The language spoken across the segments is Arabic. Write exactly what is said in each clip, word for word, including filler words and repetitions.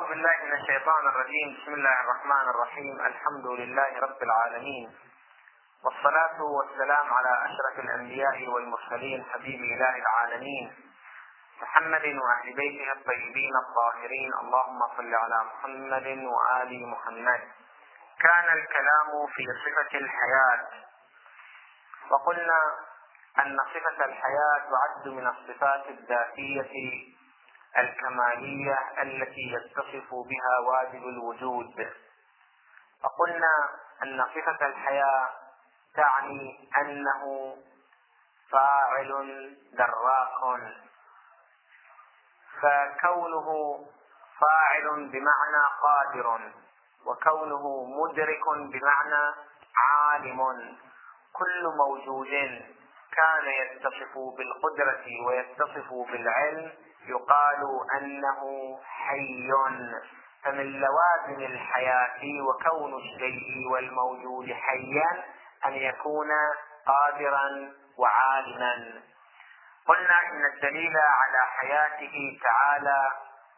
أعوذ بالله من الشيطان الرجيم. بسم الله الرحمن الرحيم. الحمد لله رب العالمين، والصلاة والسلام على أشرف الأنبياء والمرسلين حبيب إله العالمين محمد وأهل بيته الطيبين الطاهرين. اللهم صل على محمد وآل محمد. كان الكلام في صفة الحياة، وقلنا أن صفة الحياة تعد من الصفات الذاتية الكمالية التي يتصف بها واجب الوجود. وقلنا أن صفة الحياة تعني أنه فاعل دراك، فكونه فاعل بمعنى قادر، وكونه مدرك بمعنى عالم. كل موجود كان يتصف بالقدرة ويتصف بالعلم يقال أنه حي. فمن لوازم الحياة وكون الشيء والموجود حيا أن يكون قادرا وعالما. قلنا إن الدليل على حياته تعالى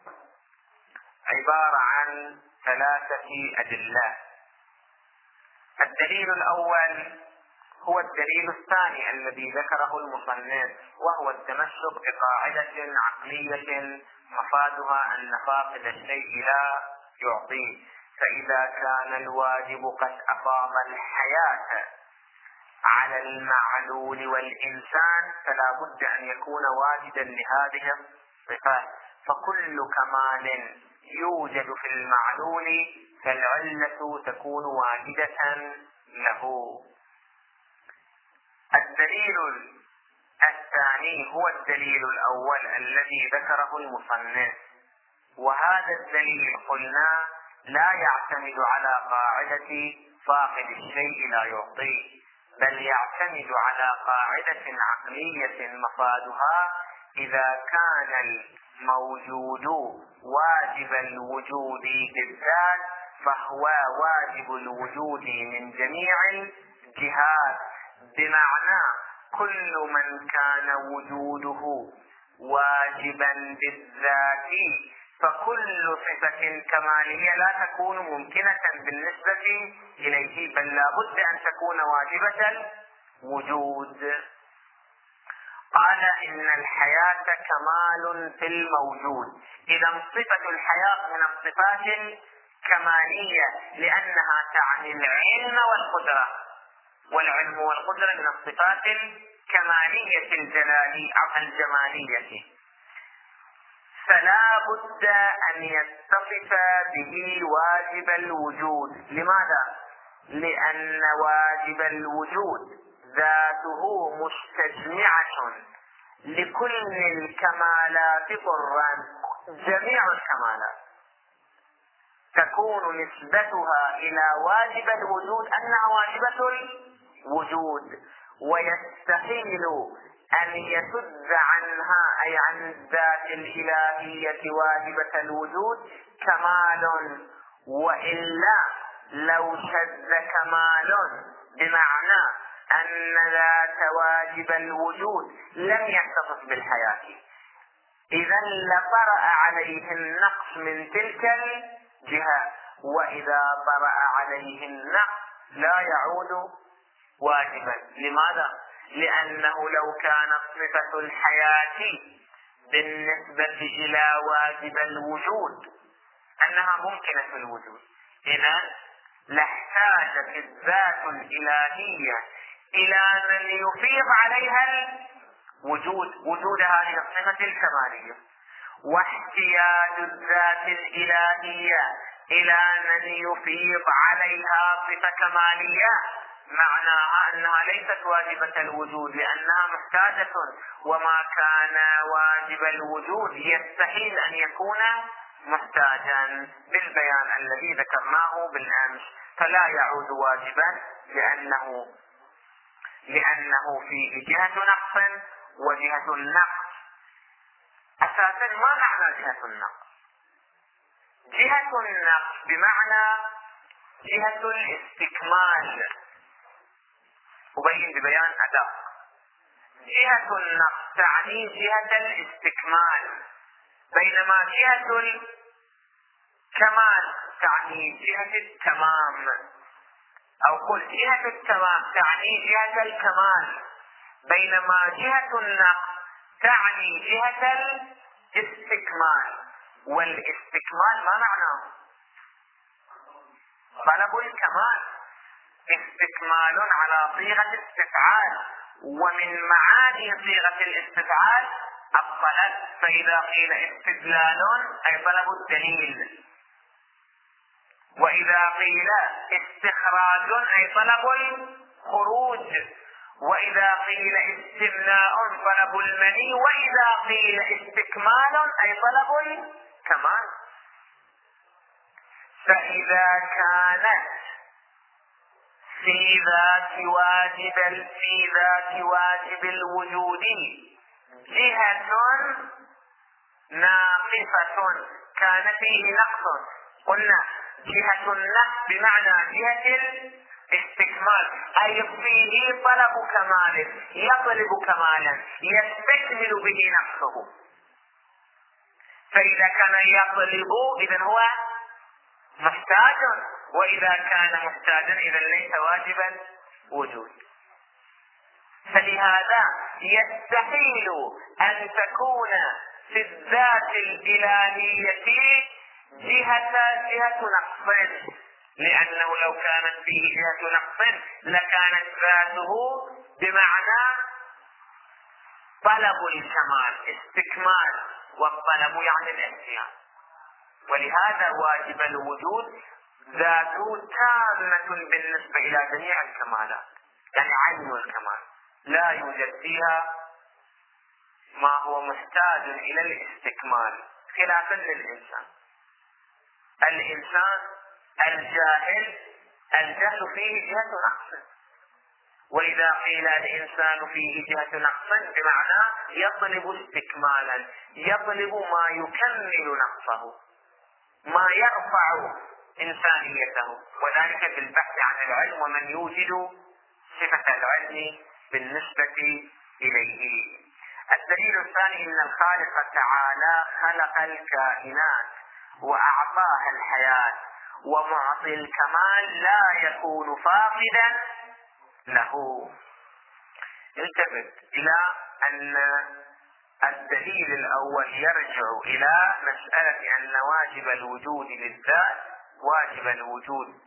عبارة عن ثلاثة أدلة. الدليل الأول هو الدليل الثاني الذي ذكره المصنف، وهو التمسك بقاعدة عقلية مفادها أن فاقد الشيء لا يعطيه. فإذا كان الواجب قد أقام الحياة على المعلول والإنسان فلا بد أن يكون واجدا لهذه الصفات. فكل كمال يوجد في المعلول فالعلة تكون واجدة له. الدليل الثاني هو الدليل الأول الذي ذكره المصنف، وهذا الدليل قلنا لا يعتمد على قاعدة فاقد الشيء لا يعطيه، بل يعتمد على قاعدة عقلية مفادها إذا كان الموجود واجب الوجود بالذات فهو واجب الوجود من جميع الجهات، بمعنى كل من كان وجوده واجبا بالذات فكل صفة كمالية لا تكون ممكنة بالنسبة إليه، بل لا بد أن تكون واجبة الوجود. قال إن الحياة كمال في الموجود. إذا صفة الحياة من الصفات الكمالية لأنها تعني العلم والقدرة، والعلم والقدرة من الصفات الكمالية الجلالية الجمالية، فلا بد أن يتصف به واجب الوجود. لماذا؟ لأن واجب الوجود ذاته مستجمعة لكل الكمالات طرا. جميع الكمالات تكون نسبتها إلى واجب الوجود أنها واجبة الوجود، ويستحيل أن يسد عنها أي عن الذات الإلهية واجبة الوجود كمال، وإلا لو شذ كمال بمعنى أن ذات واجب الوجود لم يتصف بالحياة، إذا لطرأ عليه النقص من تلك الجهة، وإذا طرأ عليه النقص لا يعود واجبا. لماذا؟ لأنه لو كانت صفة الحياة بالنسبة إلى واجب الوجود أنها ممكنة الوجود، إذا لاحتاجت الذات الإلهية إلى من يفيض عليها الوجود وجود هذه الصفة الكمالية، واحتياج الذات الإلهية إلى من يفيض عليها صفة كمالية معناها أنها ليست واجبة الوجود لأنها محتاجة، وما كان واجب الوجود يستحيل أن يكون محتاجا بالبيان الذي ذكرناه بالأمس، فلا يعود واجبا لأنه لأنه فيه جهة نقص وجهة النقص. أساسا ما معنى جهة النقص؟ جهة النقص بمعنى جهة الاستكمال، أبين ببيان أدق. جهة النقص تعني جهة الاستكمال، بينما جهة كمال تعني جهة التمام، أو قل جهة التمام تعني جهة الكمال، بينما جهة النقص تعني جهة الاستكمال. والاستكمال ما معناه؟ طلب الكمال، استكمال على صيغة استفعال، ومن معاني صيغة الاستفعال الطلب. فإذا قيل استدلال أي طلب الدليل، وإذا قيل استخراج أي طلب الخروج، وإذا قيل استمناء طلب المني، وإذا قيل استكمال أي طلب الكمال. فإذا كانت في ذات واجب في ذات واجب الوجود جهة ناقصة كان فيه نقص، قلنا جهة النقص بمعنى جهة الاستكمال، أي فيه طلب كمال، يطلب كمالا يستكمل به نقصه. فإذا كان يطلب إذن هو محتاج، وإذا كان محتاجا إذا ليس واجبا وجود. فلهذا يستحيل أن تكون في الذات الإلهية جهة جهة نقص، لأنه لو كانت فيه جهة نقص لكانت ذاته بمعنى طلب الكمال، استكمال، والطلب يعني الاحتياج. ولهذا واجب الوجود ذاته تامة بالنسبة إلى جميع الكمالات، يعني عين الكمال، لا يوجد فيها ما هو محتاج إلى الاستكمال، خلافا للإنسان. الإنسان الجاهل الجهل فيه جهة نقص، وإذا قيل الإنسان فيه جهة نقص بمعنى يطلب استكمالا، يطلب ما يكمل نقصه، ما يرفع إنسانيته، وذلك بالبحث عن العلم ومن يوجد صفة العلم بالنسبة إليه. الدليل الثاني أن الخالق تعالى خلق الكائنات وأعطاها الحياة، ومعطي الكمال لا يكون فاقدا له. التفت إلى أن الدليل الأول يرجع إلى مسألة أن واجب الوجود بالذات واجب الوجود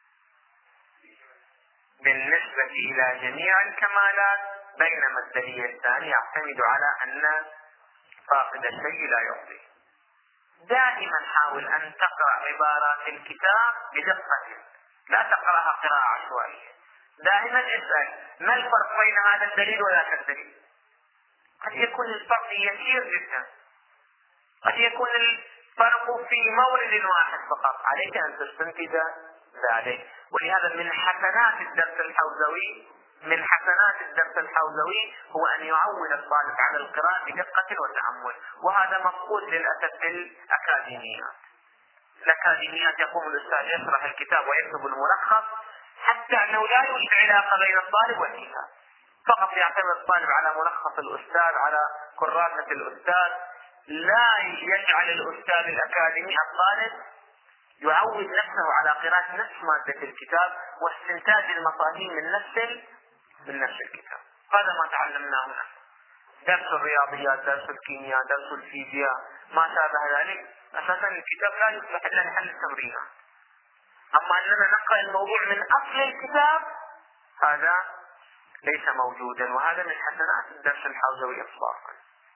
بالنسبة إلى جميع الكمالات، بينما الدليل الثاني يعتمد على أن فاقد الشيء لا يعطيه. دائما حاول أن تقرأ عبارات الكتاب بدقة، لا تقرأها قراءة عشوائية. دائما اسأل ما الفرق بين هذا الدليل وذاك الدليل. قد يكون الفرق يسير جدا، قد يكون الفرق في مورد واحد فقط، عليك أن تستنتج ذلك. ولهذا من حسنات الدرس الحوزوي من حسنات الدرس الحوزوي هو أن يعود الطالب على القراءة بدقة وتأمل، وهذا مفقود للأسف في الأكاديميات. الأكاديميات يقوم الأستاذ يشرح الكتاب ويكتب الملخص، حتى أنه لا يوجد علاقة بين الطالب والكتاب، فقط يعتمد الطالب على ملخص الأستاذ، على كراسة الأستاذ، لا يجعل الأستاذ الأكاديمي الطالب يعود نفسه على قراءة نفس مادة الكتاب واستنتاج المفاهيم من نفس من نفس الكتاب. هذا ما تعلمناه نحن، درس الرياضيات، درس الكيمياء، درس الفيزياء، ما شابه ذلك. أساسا الكتاب لا يصلح إلا لحل التمرينات، أما أننا نقرأ الموضوع من أصل الكتاب هذا ليس موجودا، وهذا من حسنات الدرس الحوزوي إطلاقا.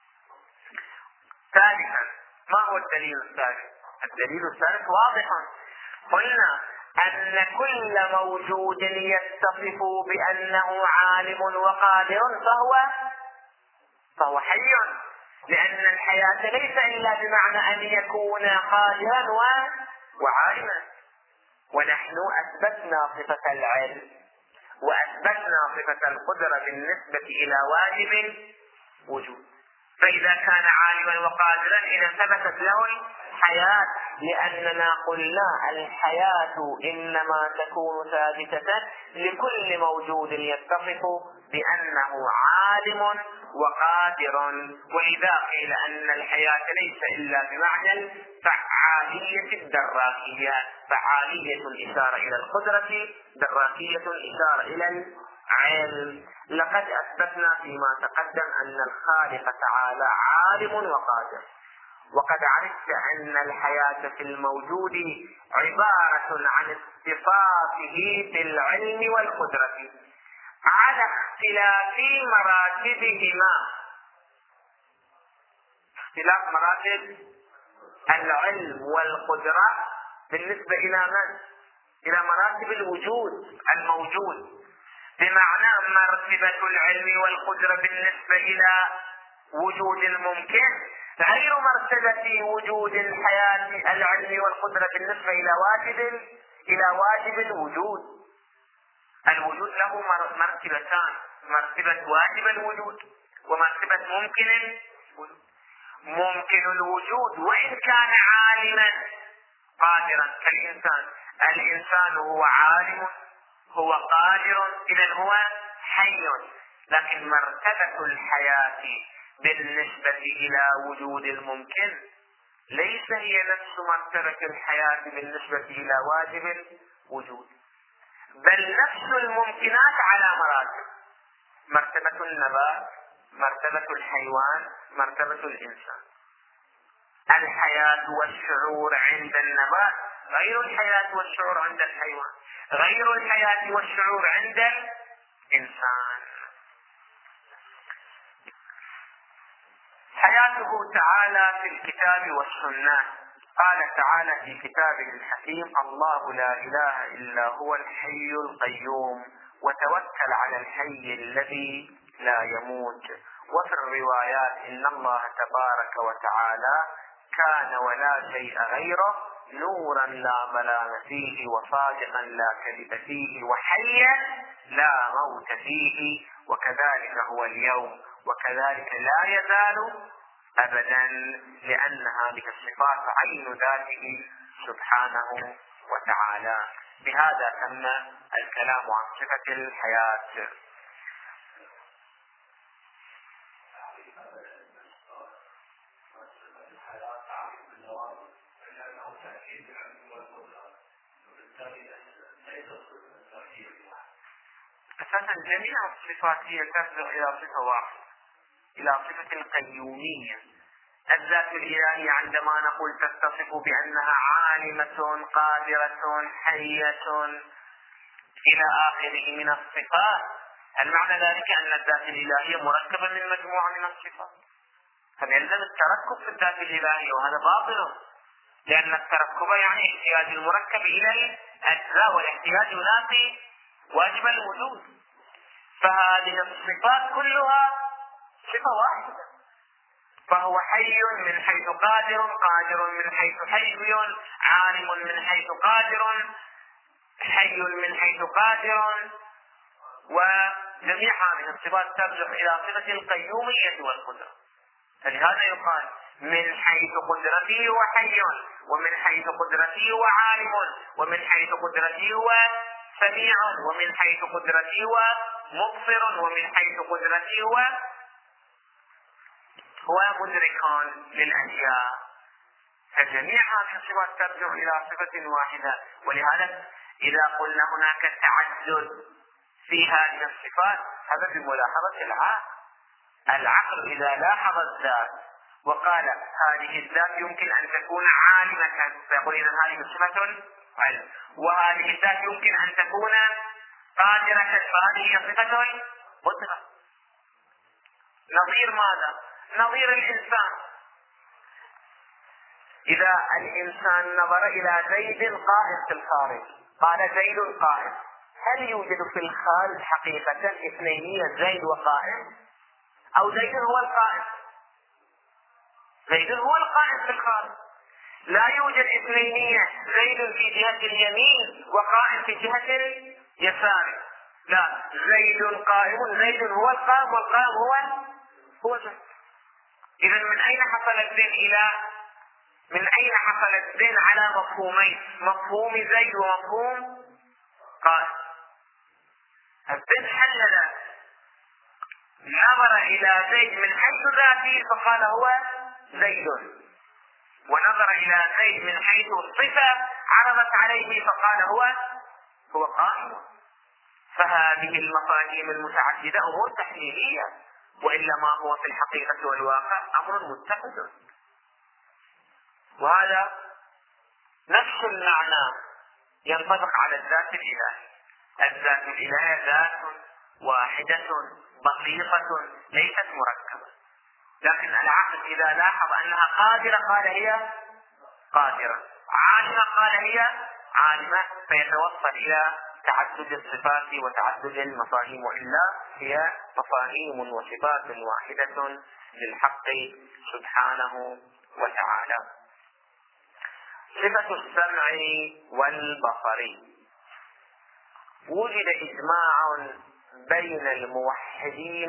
ثالثا، ما هو الدليل الثالث؟ الدليل الثالث واضح، قلنا أن كل موجود يتصف بأنه عالم وقادر فهو فهو حي، لأن الحياة ليس إلا بمعنى أن يكون قادرا وعالما. ونحن أثبتنا صفة العلم وأثبتنا صفة القدرة بالنسبة إلى واجب وجود، فإذا كان عالما وقادرا إذا ثبتت له الحياة، لأننا قلنا الحياة إنما تكون ثابتة لكل موجود يتصف بأنه عالم وقادر. وإذا قيل أن الحياة ليس إلا بمعنى الفعال فعالية الدراكيات. فعالية إشارة إلى القدرة، دراكية إشارة إلى العلم. لقد أثبتنا فيما تقدم أن الخالق تعالى عالم وقادر، وقد عرفت أن الحياة في الموجود عبارة عن اتصافه بالعلم والقدرة على اختلاف مراتبهما. اختلاف مراتب العلم والقدرة بالنسبة إلى من؟ إلى مراتب الوجود الموجود، بمعنى مرتبة العلم والقدرة بالنسبة إلى وجود الممكن غير مرتبة وجود الحياة العلم والقدرة بالنسبة إلى واجب إلى واجب الوجود. الوجود له مرتبتان، مرتبة واجب الوجود ومرتبة ممكن الوجود. ممكن الوجود وإن كان عالما قادرا كالإنسان، الإنسان هو عالم هو قادر، إذن هو حي، لكن مرتبة الحياة بالنسبة إلى وجود الممكن ليس هي نفس مرتبة الحياة بالنسبة إلى واجب الوجود، بل نفس الممكنات على مراتب: مرتبة النبات، مرتبة الحيوان، مرتبة الإنسان. الحياة والشعور عند النبات غير الحياة والشعور عند الحيوان، غير الحياة والشعور عند الإنسان. حياته تعالى في الكتاب والسنة. قال تعالى في كتابه الحكيم: الله لا إله إلا هو الحي القيوم وتوكل على الحي الذي لا يموت. وفي الروايات: إن الله تبارك وتعالى كان ولا شيء غيره، نورا لا ملام فيه، وصادقا لا كذب فيه، وحيا لا موت فيه، وكذلك هو اليوم، وكذلك لا يزال أبدا، لأن هذه الصفات عين ذاته سبحانه وتعالى. بهذا تم الكلام عن صفة الحياة. أساسا جميع الصفات هي ترجع إلى صفة واحدة، إلى صفة القيومية. الذات الإلهية عندما نقول تتصف بأنها عالمة قادرة حية إلى آخره من الصفات، المعنى ذلك أن الذات الإلهية مركبة من مجموعة من الصفات، فيلزم التركب في الذات الإلهية، وهذا باطل، لأن التركب يعني احتياج المركب إلى الأجزاء، والاحتياج ينافي واجب الوجود. فهذه الصفات كلها صفة واحدة، فهو حي من حيث قادر، قادر من حيث حي، عالم من حيث قادر، حي من حيث قادر. وجميع هذه الصفات ترجع إلى صفة القيومية والقدرة، فلهذا يقال: من حيث قدرته هو حي، ومن حيث قدرته هو عالم، ومن حيث قدرته هو سميع، ومن حيث قدرته هو مبصر، ومن حيث قدرته هو هو مدرك للأشياء. فجميع هذه الصفات ترجع إلى صفة واحدة. ولهذا إذا قلنا هناك تعدد في هذه الصفات، هذا بملاحظة العقل. العقل إذا لاحظ الذات وقال هذه الذات يمكن أن تكون عالمة، فيقول إذا هذه صفة علم، وهذه الذات يمكن أن تكون قادرة، فهذه صفة قدرة. نظير ماذا؟ نظير الإنسان. إذا الإنسان نظر إلى زيد قائم في الخارج، قال زيد قائم، هل يوجد في الخارج حقيقة اثنينية زيد وقائم، أو زيد هو القائم؟ زيد هو القائم في الخارج. لا يوجد اثنينية زيد في جهة اليمين وقائم في جهة اليسار، لا، زيد قائم، زيد هو القائم والقائم هو هو زيد. إذا من أين حصل الزين إلى من أين حصل الزين على مفهومين: مفهوم زيد ومفهوم قائم. الزين حلل، نظر إلى زيد من حيث ذاته فقال هو زيد، ونظر إلى زيد من حيث الصفة عرضت عليه فقال هو هو قائم. فهذه المفاهيم المتعددة أمور تحليلية، وإلا ما هو في الحقيقة والواقع أمر متحد. وهذا نفس المعنى ينطبق على الذات الإلهية. الذات الإلهية ذات واحدة بسيطة ليست مركبة، لكن العقل إذا لاحظ أنها قادرة قال هي قادرة، عالمة قال هي عالمة، فيتوصل إلى تعدد الصفات وتعدد المفاهيم، وإلا هي مفاهيم وصفات واحدة للحق سبحانه وتعالى. صفة السمع والبصر، وجد إجماع بين الموحدين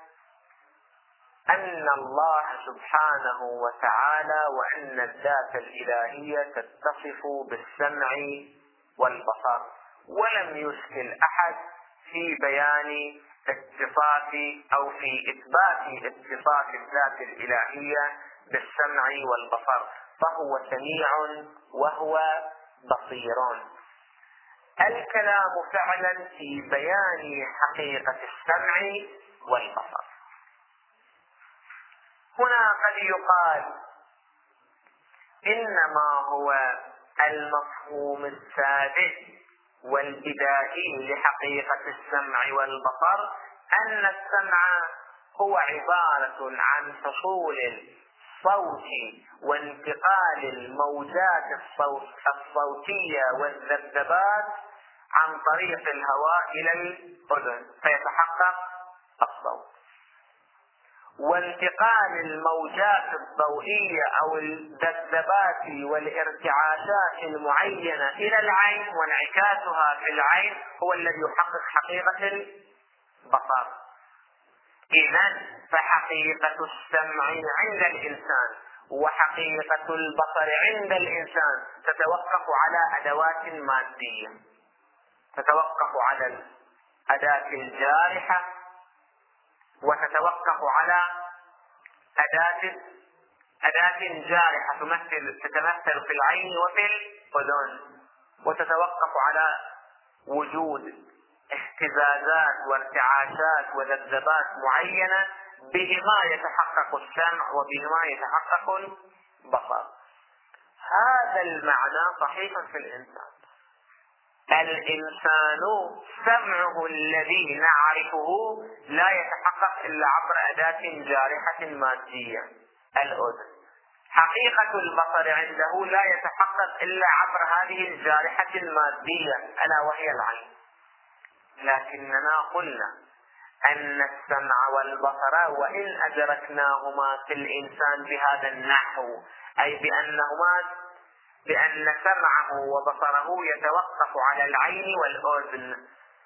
أن الله سبحانه وتعالى وأن الذات الإلهية تتصف بالسمع والبصر، ولم يشكل أحد في بيان اتصاف أو في إثبات اتصاف الذات الإلهية بالسمع والبصر، فهو سميع وهو بصير. الكلام فعلا في بيان حقيقة السمع والبصر. هنا قد يقال إنما هو المفهوم السابق والبدائي لحقيقة السمع والبصر أن السمع هو عبارة عن حصول الصوت وانتقال الموجات الصوتية والذبذبات عن طريق الهواء إلى الأذن فيتحقق الصوت، وانتقال الموجات الضوئية أو الذبذبات والارتعاشات المعينة إلى العين وانعكاسها في العين هو الذي يحقق حقيقة البصر. إذن فحقيقة السمع عند الإنسان وحقيقة البصر عند الإنسان تتوقف على أدوات مادية، تتوقف على الأداة الجارحة، وتتوقف على أداة أداة جارحة تمثل تتمثل في العين وفي الأذن، وتتوقف على وجود اهتزازات وارتعاشات وذبذبات معينة بهما يتحقق السمع وبهما يتحقق البصر. هذا المعنى صحيح في الإنسان. الإنسان سمعه الذي نعرفه لا يتحقق إلا عبر أداة جارحة مادية الأذن. حقيقة البصر عنده لا يتحقق إلا عبر هذه الجارحة المادية ألا وهي العين. لكننا قلنا أن السمع والبصر وإن أدركناهما في الإنسان بهذا النحو، أي بأنهما بأن سمعه وبصره يتوقف على العين والأذن،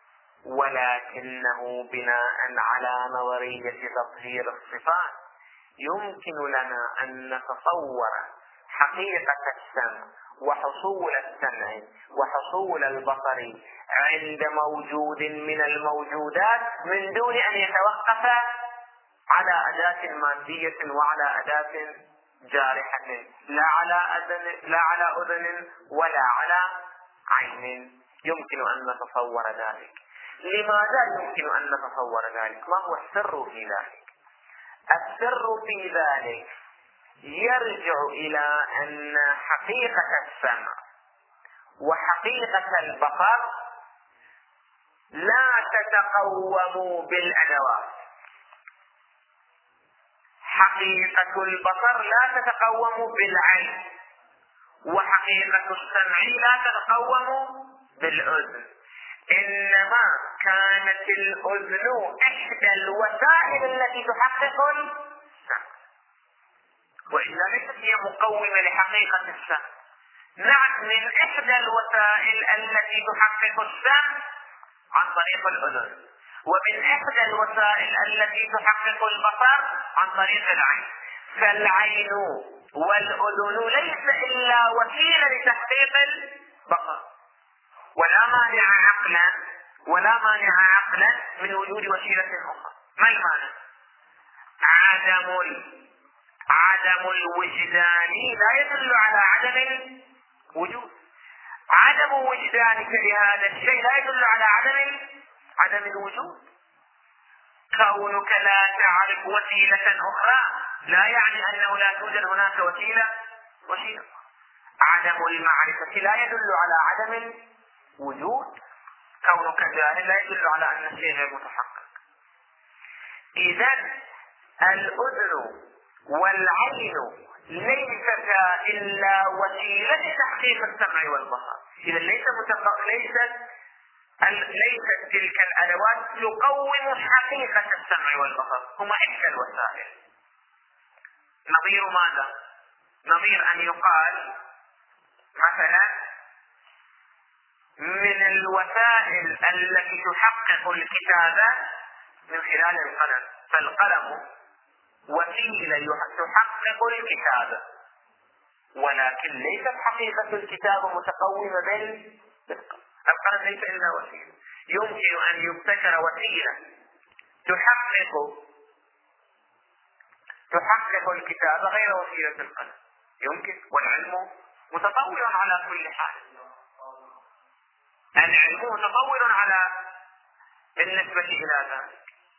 ولكنه بناء على نظرية تطهير الصفات يمكن لنا أن نتصور حقيقة السمع وحصول السمع وحصول البصر عند موجود من الموجودات من دون أن يتوقف على أداة مادية وعلى أداة جارحة، لا على أذن لا على أذن ولا على عين. يمكن أن نتصور ذلك. لماذا يمكن أن نتصور ذلك؟ ما هو السر في ذلك؟ السر في ذلك يرجع إلى أن حقيقة السمع وحقيقة البصر لا تتقوم بالأدوات. حقيقة البصر لا تتقوم بالعين، وحقيقة السمع لا تتقوم بالأذن، إنما كانت الأذن إحدى الوسائل التي تحقق السمع، وإلا ليست هي مقومة لحقيقة السمع. نعم، من إحدى الوسائل التي تحقق السمع عن طريق الأذن، ومن إحدى الوسائل التي تحقق البصر عن طريق العين. فالعين والأذن ليس إلا وسيلة لتحقيق البصر، ولا مانع عقلا ولا مانع عقلا من وجود وسيلة أخرى. ما المانع؟ عدم عدم الوجدان لا يدل على عدم الوجود. عدم وجدانك لهذا الشيء لا يدل على عدم عدم الوجود. كونك لا تعرف وسيلة أخرى لا يعني أنه لا توجد هناك وسيلة وسيلة. عدم المعرفة لا يدل على عدم الوجود. كونك جاهل لا يدل على أن الشيء غير متحقق. إذن الأذن والعين ليستا إلا وسيلة تحقيق السمع والبصر. إذا ليس متفق ليست ليست تلك الأدوات تقوم حقيقة السمع والبصر، هما إحدى الوسائل. نظير ماذا؟ نظير أن يقال مثلا من الوسائل التي تحقق الكتابة من خلال القلم، فالقلم وسيلة تحقق الكتابة، ولكن ليست حقيقة الكتابة متقومة بالقلم. القلم ليس إلا وسيلة. يمكن أن يبتكر وسيلة تحقق تحقق الكتابة غير وسيلة القلم، يمكن، والعلم متطور على كل حال. العلم متطور على بالنسبة إلى ذلك.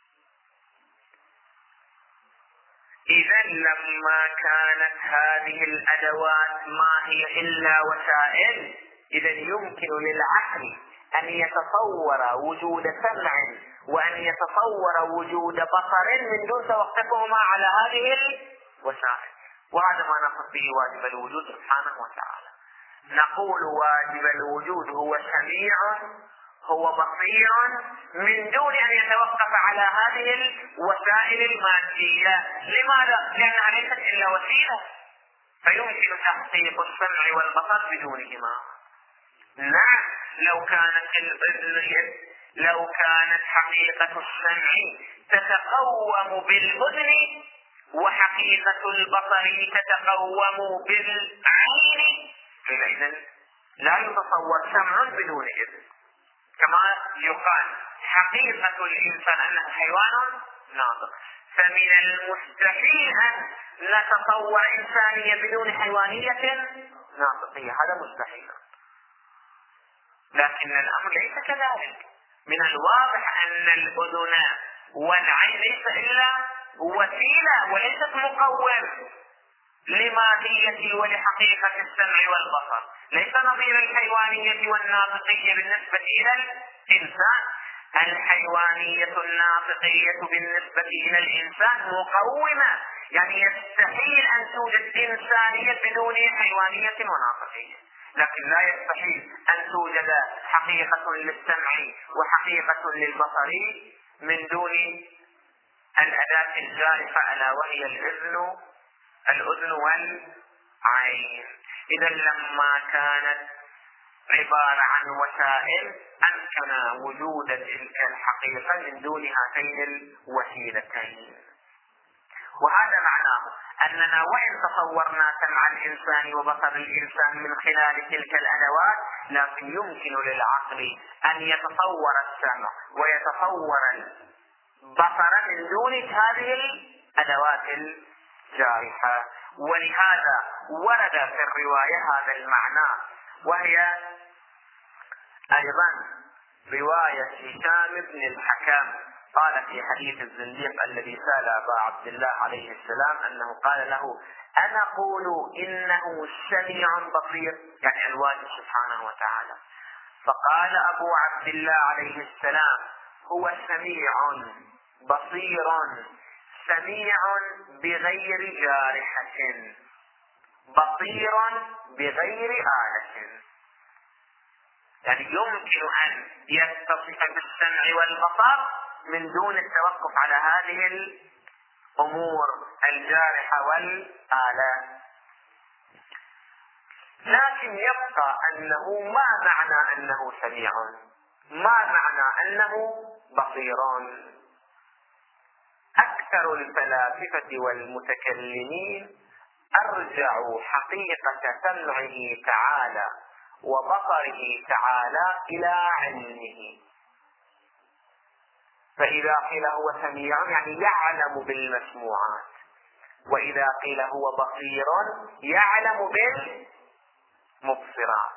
إذا لما كانت هذه الأدوات ما هي إلا وسائل، إذا يمكن للعقل أن يتصور وجود سمع وأن يتصور وجود بصر من دون توقفهما على هذه الوسائل. وهذا ما نقصد به واجب الوجود سبحانه وتعالى. نقول واجب الوجود هو سميع هو بصير من دون أن يتوقف على هذه الوسائل المادية. لماذا؟ لأنها ليست إلا وسيلة، فيمكن تحقيق السمع والبصر بدونهما. نعم، لو كانت الأذن لو كانت حقيقة السمع تتقوم بالأذن وحقيقة البصر تتقوم بالعين، فإذا لا يتصور سمع بدون إذن. كما يقال حقيقة الإنسان أنه حيوان ناطق، فمن المستحيل أن نتصور إنسانية بدون حيوانية ناطقية، هذا مستحيل. لكن الأمر ليس كذلك. من الواضح أن الأذن والعين ليس إلا وسيلة وليست مقوم لماهية ولحقيقة السمع والبصر. ليس نظير الحيوانية والناطقية بالنسبة إلى الإنسان. الحيوانية الناطقية بالنسبة إلى الإنسان مقومة، يعني يستحيل أن توجد إنسانية بدون حيوانية وناطقية، لكن لا يستحيل أن توجد حقيقة للسمع وحقيقة للبصر من دون الأداة الجارفة ألا وهي الأذن الأذن والعين. إذا لما كانت عبارة عن وسائل أمكن وجود تلك الحقيقة من دون هاتين الوسيلتين. وهذا معناه أننا وإن تصورنا سمع الإنسان وبصر الإنسان من خلال تلك الأدوات، لكن يمكن للعقل أن يتصور السمع ويتصور البصر من دون هذه الأدوات الجارحة. ولهذا ورد في الرواية هذا المعنى، وهي أيضا رواية هشام بن الحكم قال في حديث الزنديق الذي سأل أبا عبد الله عليه السلام أنه قال له: أنا أقول إنه سميع بصير، يعني الواجب سبحانه وتعالى. فقال أبو عبد الله عليه السلام: هو سميع بصير سميع بغير جارحة بصير بغير آلة. يعني يمكن أن يتصف بالسمع والبصر من دون التوقف على هذه الأمور الجارحة والآلة. لكن يبقى أنه ما معنى أنه سميع، ما معنى أنه بصير. أكثر الفلاسفة والمتكلمين أرجعوا حقيقة سمعه تعالى وبصره تعالى إلى علمه. فإذا قيل هو سميع يعني يعلم بالمسموعات، وإذا قيل هو بصير يعلم بالمبصرات،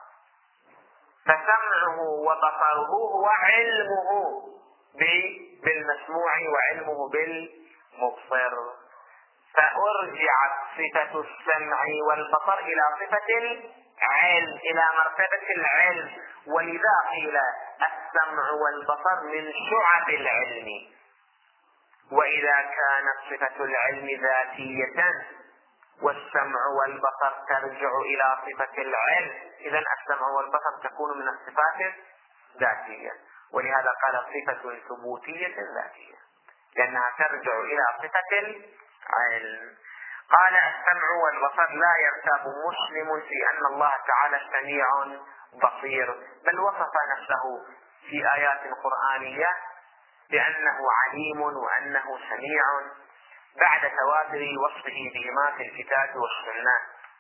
فسمعه وبصره هو علمه بالمسموع وعلمه بالمبصر، فأرجعت صفة السمع والبصر إلى صفة العلم، إلى مرتبة العلم، ولذا قيل السمع والبصر من شعب العلم. وإذا كانت صفة العلم ذاتية والسمع والبصر ترجع إلى صفة العلم، إذن السمع والبصر تكون من الصفات الذاتية، ولهذا قال صفة ثبوتية ذاتية لأنها ترجع إلى صفة العلم. قال السمع والبصر لا يرتاب مسلم في أن الله تعالى سميع بصير، بل وصف نفسه في آيات قرآنية بأنه عليم وأنه سميع بعد تواتر وصفه بهما في الكتاب والسنة.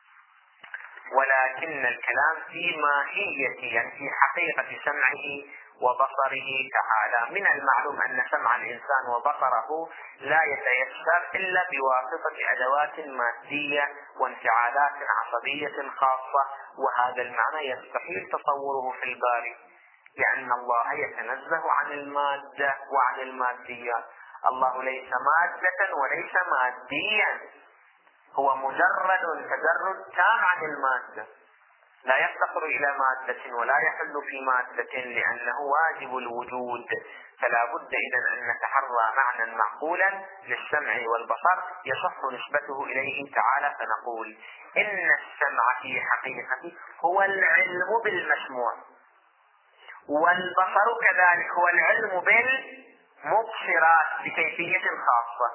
ولكن الكلام في ماهية، يعني في حقيقة سمعه وبصره تعالى. من المعلوم أن سمع الإنسان وبصره لا يتيسر إلا بواسطة أدوات مادية وانفعالات عصبية خاصة، وهذا المعنى يستحيل تصوره في الباري، لأن الله يتنزه عن المادة وعن الماديات. الله ليس مادة وليس ماديا، هو مجرد تجرد تام عن المادة، لا يفتقر إلى مادة ولا يحل في مادة لأنه واجب الوجود. فلا بد إذن أن نتحرى معنى معقولا للسمع والبصر يصح نسبته إليه تعالى، فنقول إن السمع في حقيقته هو العلم بالمسموع، والبصر كذلك هو العلم بالمبصرات بكيفية خاصة،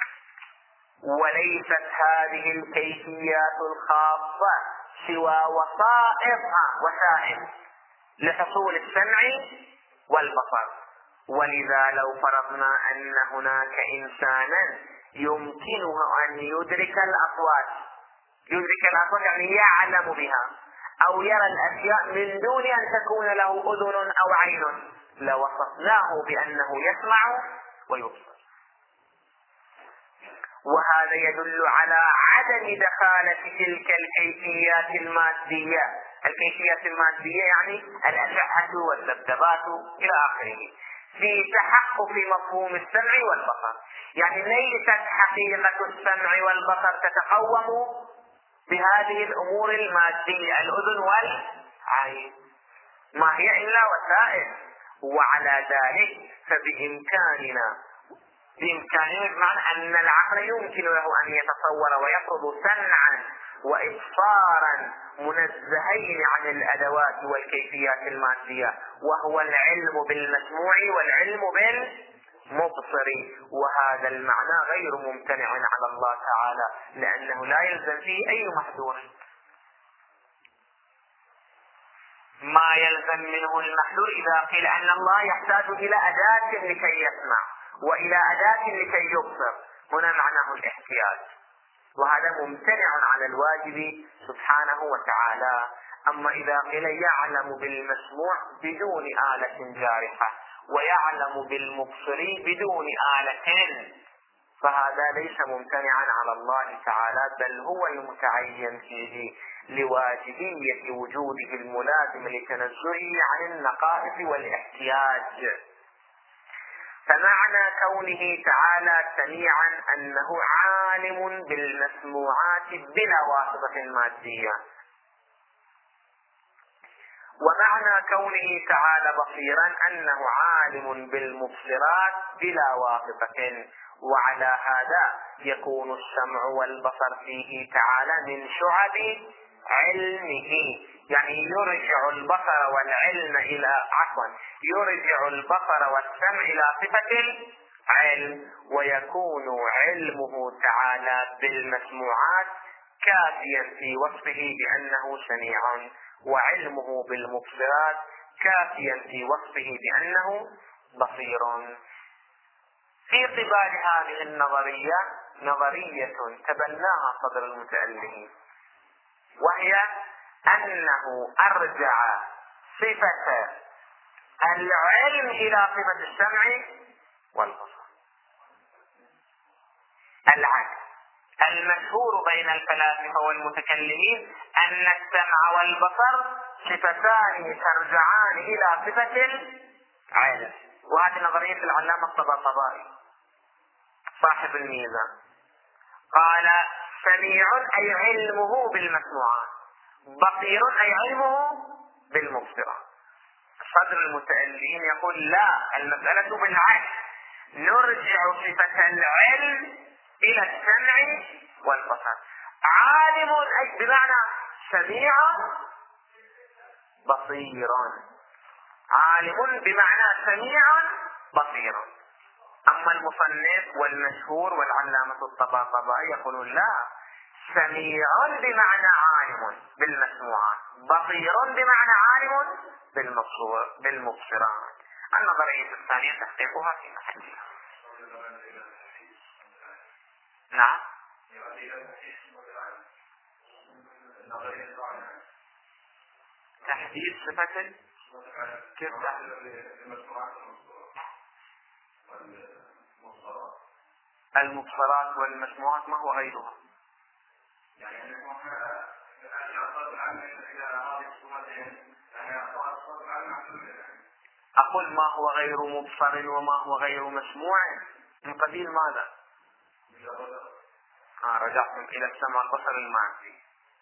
وليست هذه الكيفيات الخاصة سوى وسائط وسائل لحصول السمع والبصر. ولذا لو فرضنا أن هناك إنسانا يمكنه أن يدرك الأصوات، يدرك الأصوات يعني يعلم بها أو يرى الأشياء من دون أن تكون له أذن أو عين، لوصفناه بأنه يسمع ويبصر. وهذا يدل على عدم دخالة تلك الكيفيات المادية، الكيفيات المادية يعني الأشعة والذبذبات إلى آخره، في تحقق مفهوم السمع والبصر. يعني ليست حقيقة السمع والبصر تتقوم بهذه الأمور المادية الأذن والعين، ما هي إلا وسائل. وعلى ذلك فبإمكاننا بإمكانه بمعنى أن العقل يمكن له أن يتصور ويفرض سمعا وإبصارا منزهين عن الأدوات والكيفيات المادية، وهو العلم بالمسموع والعلم بالمبصر. وهذا المعنى غير ممتنع على الله تعالى لأنه لا يلزم فيه أي محذور. ما يلزم منه المحذور إذا قيل أن الله يحتاج إلى أداة لكي يسمع وإلى أداة لكي يبصر، هنا معناه الاحتياج، وهذا ممتنع على الواجب سبحانه وتعالى. أما إذا قيل يعلم بالمسموع بدون آلة جارحة ويعلم بالمبصر بدون آلة، فهذا ليس ممتنعا على الله تعالى، بل هو المتعين فيه لواجبية وجوده الملازم لتنزهه عن النقائص والاحتياج. فمعنى كونه تعالى سميعا أنه عالم بالمسموعات بلا واسطة مادية، ومعنى كونه تعالى بصيرا أنه عالم بالمبصرات بلا واسطة. وعلى هذا يكون السمع والبصر فيه تعالى من شعب علمه، يعني يرجع البصر والعلم إلى عفوا يرجع البصر والسمع إلى صفة العلم، ويكون علمه تعالى بالمسموعات كافيا في وصفه بأنه سميع، وعلمه بالمبصرات كافيا في وصفه بأنه بصير. في قبال هذه النظرية نظرية تبناها صدر المتألهين، وهي أنه أرجع صفة العلم إلى صفة السمع والبصر. العكس، المشهور بين الفلاسفة والمتكلمين أن السمع والبصر صفتان ترجعان إلى صفة العلم، وهذه نظرية العلامة الطباطبائي صاحب الميزان. قال: سميع أي علمه بالمسموعات، بصير أي علمه بالمبصرات. صدر المتألفين يقول: لا، المسألة بالعكس، نرجع صفة العلم إلى السمع والبصر. عالم أي بمعنى سميع بصير، عالم بمعنى سميع بصير. أما المصنف والمشهور والعلامة الطباطبائي يقولون: لا، سميع بمعنى عالم بالمسموعات، بصير بمعنى عالم بالمبصرات. النظرية الثانية تحقيقها في محلها. نعم. تحديد صفة كيف المبصرات والمسموعات ما هو غيرها؟ أقول ما هو غير مبصر وما هو غير مسموع من قبيل ماذا؟ آه رجعتم إلى السمع والبصر المادي.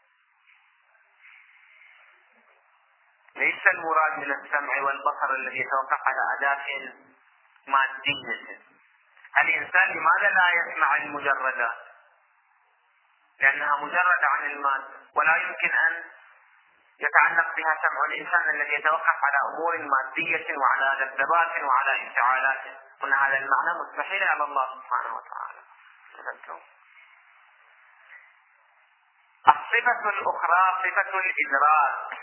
ليس المراد من السمع والبصر الذي يتوقف على أداة مادية. الإنسان لماذا لا يسمع المجردات؟ لأنها مجردة عن المادة، ولا يمكن أن يتعلق بها سمع الإنسان الذي يتوقف على أمور مادية وعلى ذبذبات وعلى انفعالات. قلنا هذا المعنى مستحيل على الله سبحانه وتعالى. الصفة الأخرى صفة الإدراك.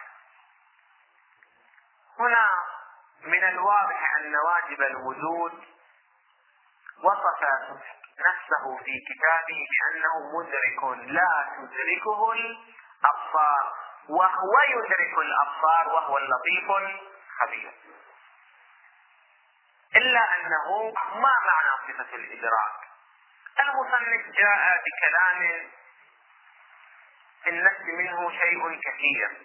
هنا من الواضح أن واجب الوجود وصف نفسه في كتابه بأنه مدرك لا تدركه الأبصار، وهو يدرك الأبصار وهو اللطيف الخبير. إلا أنه ما معنى صفة الإدراك؟ المصنف جاء بكلام في النفس منه شيء كثير.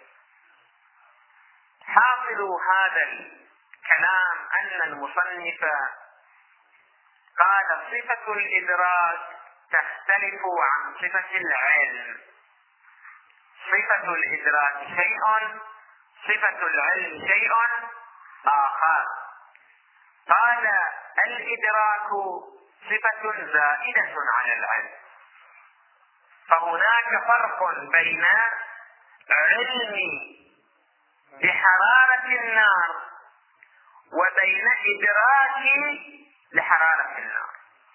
حاصل هذا الكلام أن المصنف قال صفة الإدراك تختلف عن صفة العلم. صفة الإدراك شيء، صفة العلم شيء آخر. قال الإدراك صفة زائدة على العلم، فهناك فرق بين علم بحرارة النار وبين إدراك لحرارة النار.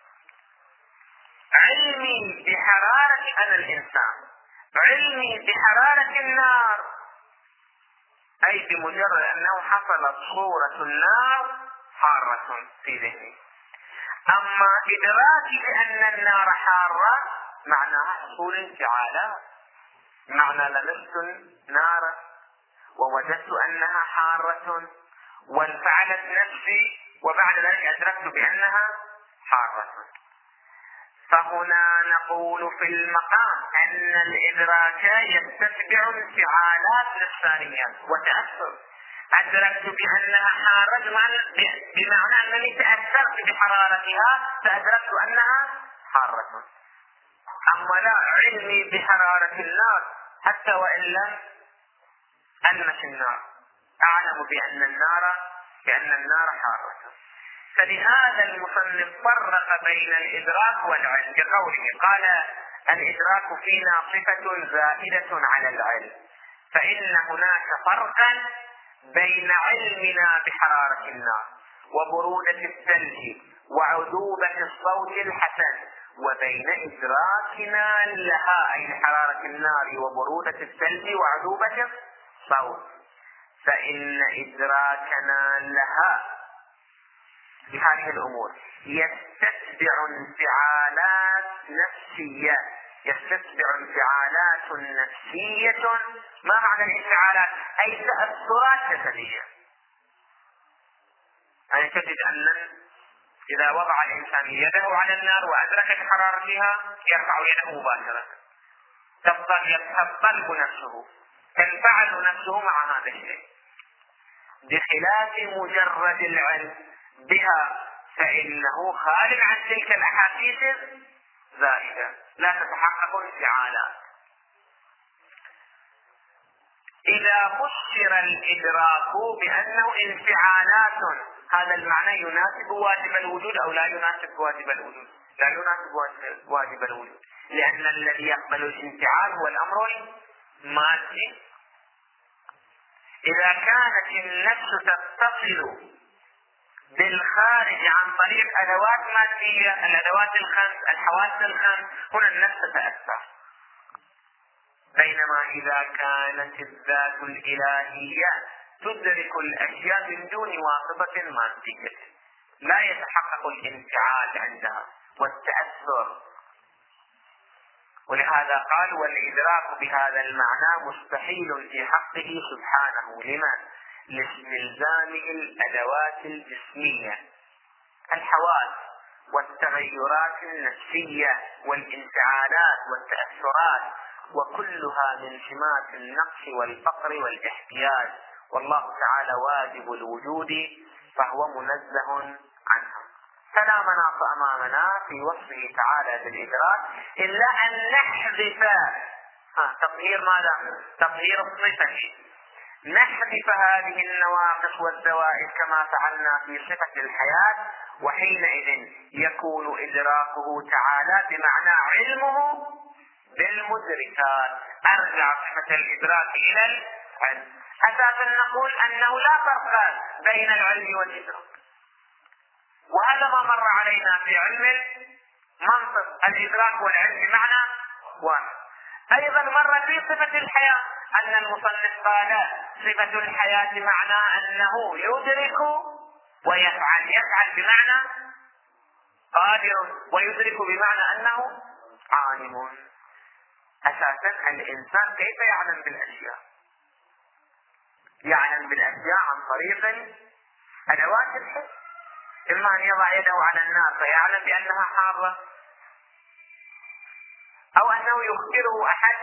علمي بحرارة أنا الإنسان، علمي بحرارة النار أي بمجرد أنه حصلت صورة النار حارة في ذهني. أما إدراكي بأن النار حارة معناها حصول انفعالات، معنى لمست نارا ووجدت أنها حارة وانفعلت نفسي وبعد ذلك أدركت بأنها حارة. فهنا نقول في المقام أن الإدراك يتتبع انفعالات نفسانية وتأثر. أدركت بأنها حارة بمعنى أنني تأثرت بحرارتها فأدركت أنها حارة. أما لا، علمي بحرارة النار حتى وإن لم ألمس النار أعلم بأن النار بأن النار حارة. فلهذا المصنف فرق بين الإدراك والعلم بقوله قال الإدراك فينا صفة زائدة على العلم، فإن هناك فرقا بين علمنا بحرارة النار وبرودة الثلج وعذوبة الصوت الحسن وبين إدراكنا لها أي حرارة النار وبرودة الثلج وعذوبة الصوت. فإن إدراكنا لها بهذه الأمور يستتبع انفعالات نفسية، يستتبع انفعالات نفسية. ما معنى الانفعالات؟ أي تأثرات جسدية. أي تجد أن إذا وضع الإنسان يده على النار وأدرك حرارتها يرفع يده مباشرة، تضطرب نفسه، تنفعل نفسه مع هذا الشيء، بخلاف مجرد العلم بها فإنه خال عن تلك الأحاسيس زائدة، لا تتحقق انفعالات. إذا فسر الإدراك بأنه انفعالات، هذا المعنى يناسب واجب الوجود أو لا يناسب واجب الوجود؟ لا يناسب واجب الوجود، لأن الذي يقبل الانفعال هو الأمر المادي. إذا كانت النفس تتصل بالخارج عن طريق أدوات مادية، الأدوات الخمس، الحواس الخمس، هنا النفس تتأثر. بينما إذا كانت الذات الإلهية تدرك الأشياء من دون واسطة مادية، لا يتحقق الانفعال عندها والتأثر. ولهذا قال: والإدراك بهذا المعنى مستحيل في حقه سبحانه. لما؟ لاستلزامه الأدوات الجسمية، الحواس والتغيرات النفسية والانفعالات والتأثرات، وكلها من سمات النقص والفقر والاحتياج، والله تعالى واجب الوجود فهو منزه عنها. فلا مناص أمامنا في وصفه تعالى بالإدراك إلا أن نحذف تطهير ماذا؟ تطهير الصفة، نحذف هذه النواقص والزوائد كما فعلنا في صفة الحياة، وحينئذ يكون إدراكه تعالى بمعنى علمه بالمدركات. أرجع صفة الإدراك إلى العلم. أساسا نقول أنه لا فرق بين العلم والإدراك، وهذا ما مر علينا في علم المنطق، الإدراك والعلم بمعنى واحد. أيضا مر في صفة الحياة أن المصنف قال صفة الحياة معنى أنه يدرك ويفعل، يفعل بمعنى قادر، ويدرك بمعنى أنه عالم. أساسا الإنسان كيف يعلم بالأشياء؟ يعلم بالأشياء عن طريق أدوات الحس، إما أن يضع يده على النار فيعلم بأنها حارة، أو أنه يخبره أحد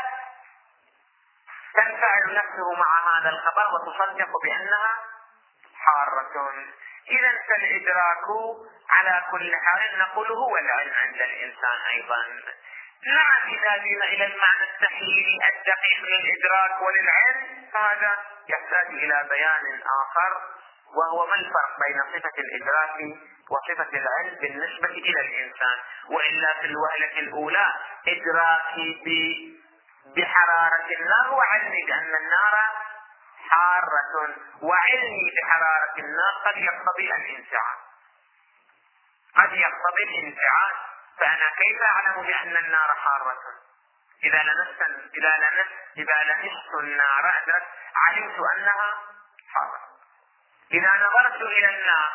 فتنفعل نفسه مع هذا الخبر وتصدق بأنها حارة. إذا فالإدراك على كل حال نقول هو العلم عند الإنسان أيضا. نعم، إذا جئنا إلى المعنى التحليلي الدقيق للإدراك وللعلم فهذا يحتاج إلى بيان آخر، وهو ما الفرق بين صفة الإدراك وصفة العلم بالنسبة إلى الإنسان. وإلا في الوهلة الأولى إدراكي بحرارة النار وعلمي بأن النار حارة، وعلمي بحرارة النار قد يقتضي الانفعال، قد يقتضي الانفعال. فأنا كيف أعلم بأن النار حارة؟ إذا لمست إذا لمست إذا لمست النار أدرك علمت أنها حارة. إذا نظرت إلى النار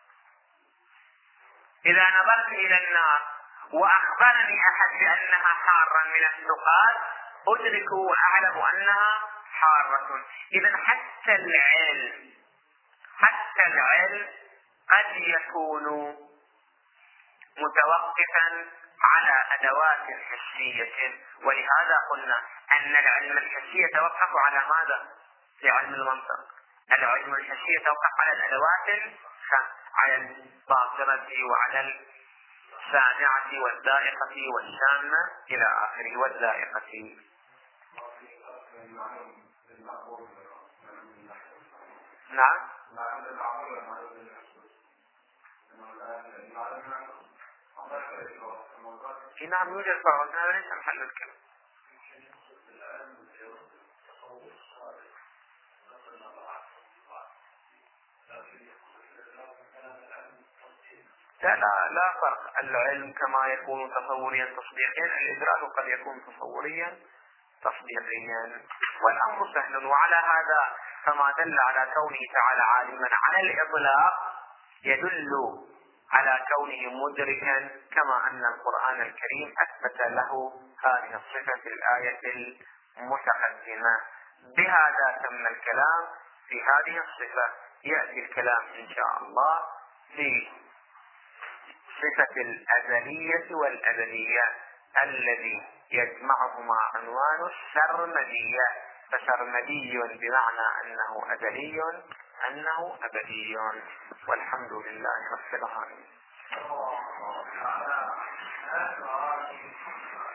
إذا نظرت إلى النار وأخبرني أحد بأنها حارة من الثقال أدرك وأعلم أنها حارة. إذا حتى العلم حتى العلم قد يكون متوقفا على أدوات حسية، ولهذا قلنا أن العلم الحسي يتوقف على ماذا؟ في علم المنطق العلم الحسي يتوقف على الأدوات الخمس، على الباصرة وعلى السامعة والذائقة والشامة إلى آخره والذائقة. نعم نعم يوجد فرق، هذا ليس محل الكلام. لا لا لا فرق، العلم كما يكون تصوريا تصديقيا، الإدراك قد يكون تصوريا تصديقيا، والأمر سهل. وعلى هذا فما دل على كونه تعالى عالما على الإطلاق يدل على كونه مدركا، كما أن القرآن الكريم أثبت له هذه الصفة في الآية المتقدمة. بهذا تم الكلام في هذه الصفة. يأتي الكلام إن شاء الله في صفة الأزلية والأبدية الذي يجمعهما عنوان السرمدية، فسرمدي بمعنى أنه أزلي أنه أبدي. والحمد لله رب العالمين.